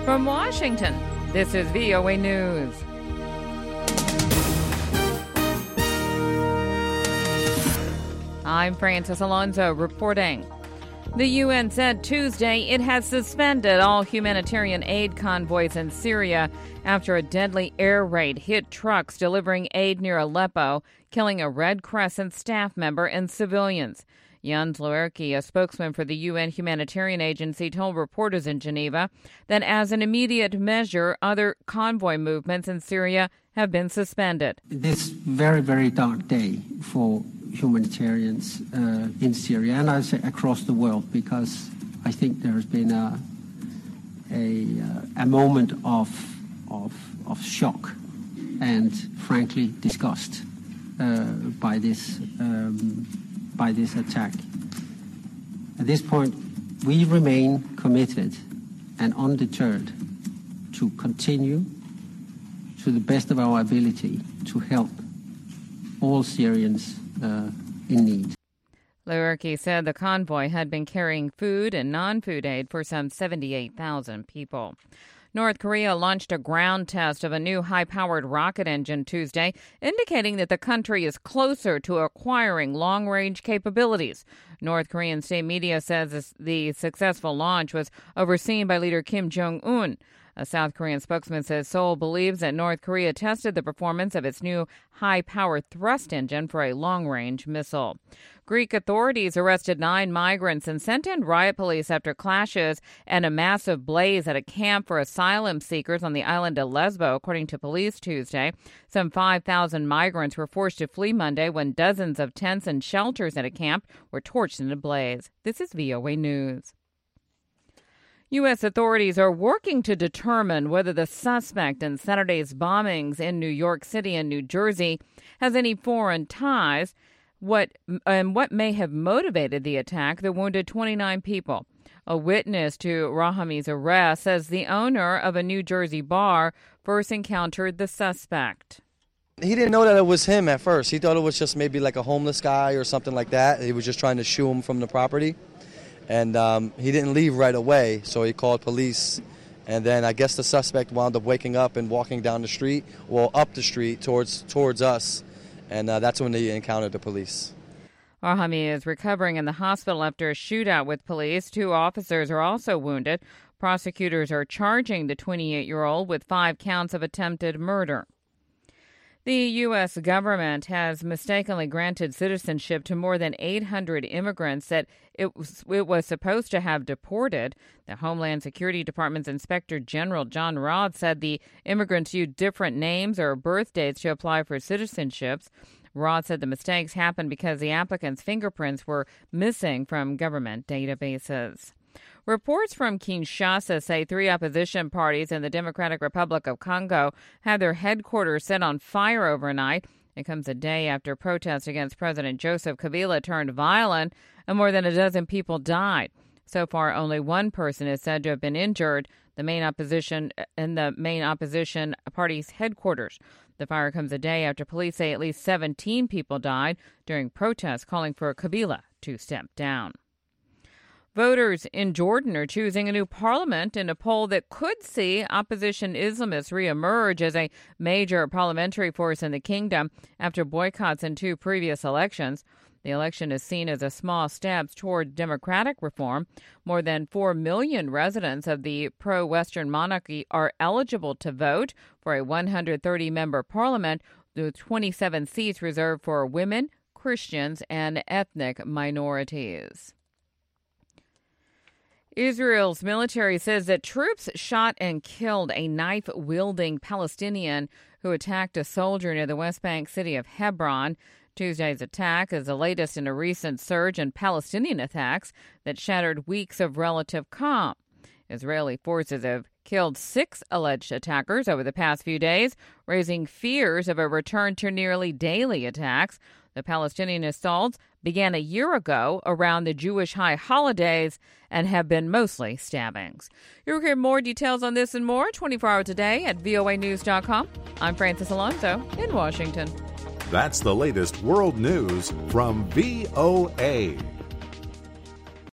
From Washington, this is VOA News. I'm Francis Alonso reporting. The UN said Tuesday it has suspended all humanitarian aid convoys in Syria after a deadly air raid hit trucks delivering aid near Aleppo, killing a Red Crescent staff member and civilians. Jens Loerke, a spokesman for the UN humanitarian agency, told reporters in Geneva that as an immediate measure, other convoy movements in Syria have been suspended. This very, very dark day for humanitarians in Syria, and I say across the world, because I think there has been a moment of shock and, frankly, disgust by this attack. At this point, we remain committed and undeterred to continue to the best of our ability to help all Syrians in need. Loerke said the convoy had been carrying food and non-food aid for some 78,000 people. North Korea launched a ground test of a new high-powered rocket engine Tuesday, indicating that the country is closer to acquiring long-range capabilities. North Korean state media says the successful launch was overseen by leader Kim Jong-un. A South Korean spokesman says Seoul believes that North Korea tested the performance of its new high-powered thrust engine for a long-range missile. Greek authorities arrested 9 migrants and sent in riot police after clashes and a massive blaze at a camp for asylum seekers on the island of Lesbos, according to police Tuesday. Some 5,000 migrants were forced to flee Monday when dozens of tents and shelters at a camp were torched in a blaze. This is VOA News. U.S. authorities are working to determine whether the suspect in Saturday's bombings in New York City and New Jersey has any foreign ties, what may have motivated the attack that wounded 29 people. A witness to Rahami's arrest says the owner of a New Jersey bar first encountered the suspect. He didn't know that it was him at first. He thought it was just maybe like a homeless guy or something like that. He was just trying to shoo him from the property. And he didn't leave right away, so he called police. And then I guess the suspect wound up waking up and walking down the street, well, up the street towards us. And that's when they encountered the police. Rahami is recovering in the hospital after a shootout with police. 2 officers are also wounded. Prosecutors are charging the 28-year-old with 5 counts of attempted murder. The U.S. government has mistakenly granted citizenship to more than 800 immigrants that it was supposed to have deported. The Homeland Security Department's Inspector General John Roth said the immigrants used different names or birth dates to apply for citizenships. Roth said the mistakes happened because the applicants' fingerprints were missing from government databases. Reports from Kinshasa say 3 opposition parties in the Democratic Republic of Congo had their headquarters set on fire overnight. It comes a day after protests against President Joseph Kabila turned violent and more than a dozen people died. So far, only 1 person is said to have been injured, the main opposition party's headquarters. The fire comes a day after police say at least 17 people died during protests calling for Kabila to step down. Voters in Jordan are choosing a new parliament in a poll that could see opposition Islamists reemerge as a major parliamentary force in the kingdom after boycotts in 2 previous elections. The election is seen as a small step toward democratic reform. More than 4 million residents of the pro-Western monarchy are eligible to vote for a 130-member parliament, with 27 seats reserved for women, Christians, and ethnic minorities. Israel's military says that troops shot and killed a knife-wielding Palestinian who attacked a soldier near the West Bank city of Hebron. Tuesday's attack is the latest in a recent surge in Palestinian attacks that shattered weeks of relative calm. Israeli forces have killed 6 alleged attackers over the past few days, raising fears of a return to nearly daily attacks. The Palestinian assaults began a year ago around the Jewish high holidays and have been mostly stabbings. You'll hear more details on this and more 24 hours a day at voanews.com. I'm Francis Alonso in Washington. That's the latest world news from VOA.